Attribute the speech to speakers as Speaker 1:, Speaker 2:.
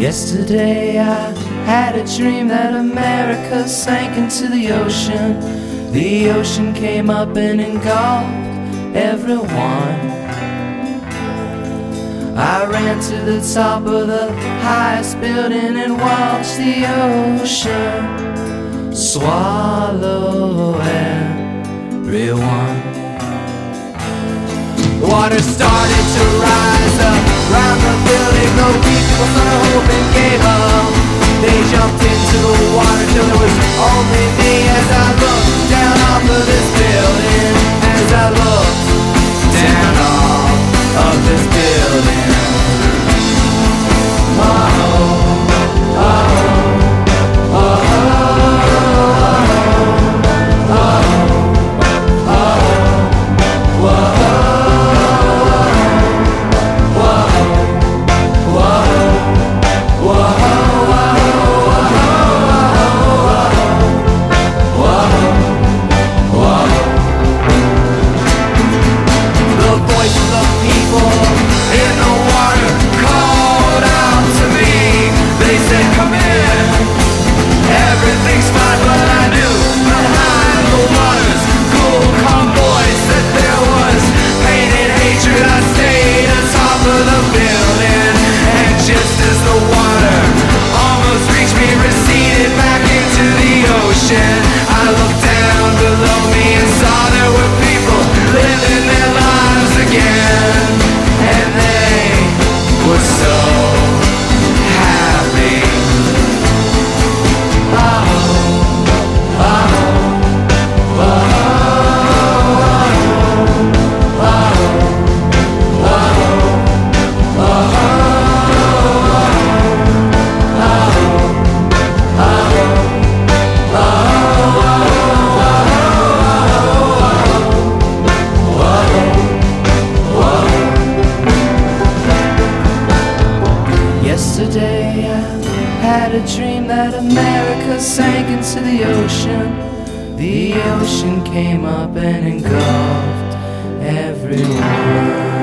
Speaker 1: Yesterday I had a dream that America sank into the ocean. The ocean came up and engulfed everyone. I ran to the top of the highest building and watched the ocean swallow everyone. The water started to rise up around the building. No people saw no hope and gave up. They jumped into the water till there was only me as I looked down off of this building. As I looked down off of this building. Oh, oh, oh, oh, Yesterday I had a dream that America sank into the ocean. The ocean came up and engulfed everyone.